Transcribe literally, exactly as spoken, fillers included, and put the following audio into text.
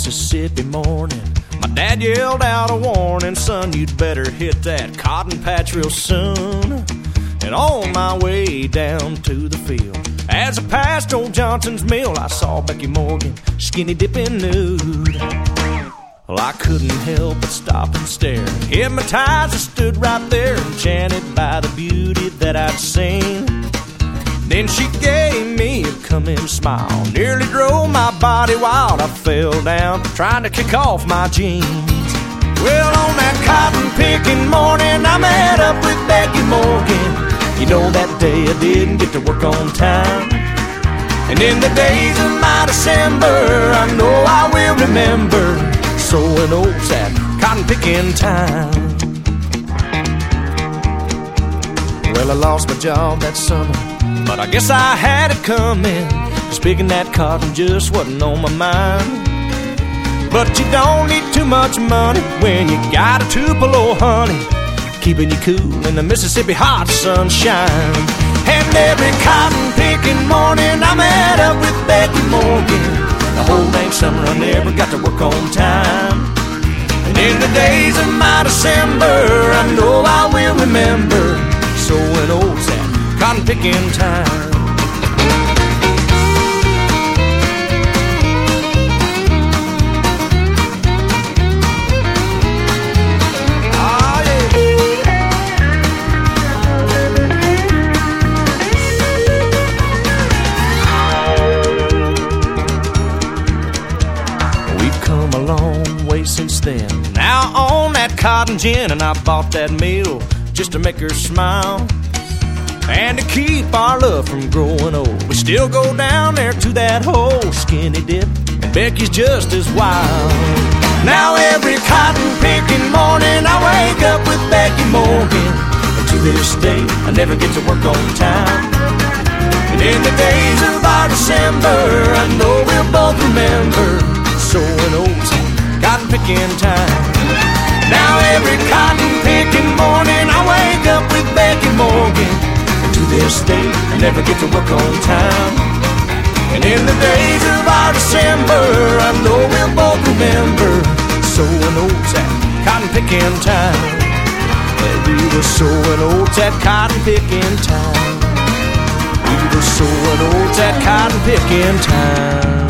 Mississippi morning, my dad yelled out a warning, son, you'd better hit that cotton patch real soon. And on my way down to the field, as I passed old Johnson's mill, I saw Becky Morgan skinny dipping nude. Well, I couldn't help but stop and stare. Hypnotized, I stood right there, enchanted by the beauty that I'd seen. Then she gave me a come-in smile, nearly drove my body wild. I fell down, trying to kick off my jeans. Well, on that cotton-picking morning, I met up with Becky Morgan. You know, that day I didn't get to work on time. And in the days of my December, I know I will remember sowing oats at cotton-picking time. Well, I lost my job that summer, but I guess I had it coming, 'cause picking that cotton just wasn't on my mind. But you don't need too much money when you got a Tupelo honey, keeping you cool in the Mississippi hot sunshine. And every cotton-picking morning I met up with Becky Morgan. The whole dang summer I never got to work on time. And in the days of my December, I know I will remember sowing oats at cotton-picking time. Since then, now on that cotton gin, and I bought that meal just to make her smile and to keep our love from growing old. We still go down there to that whole skinny dip, and Becky's just as wild. Now every cotton picking morning I wake up with Becky Morgan, and to this day I never get to work on time. And in the days of our December, I know we'll both remember sowing oats, cotton-picking time. Now every cotton-picking morning I wake up with Becky Morgan, and to this day I never get to work on time. And in the days of our December, I know we'll both remember sowing oats at cotton-picking time. Yeah, we were sowing oats at cotton-picking time. We were sowing oats at cotton-picking time.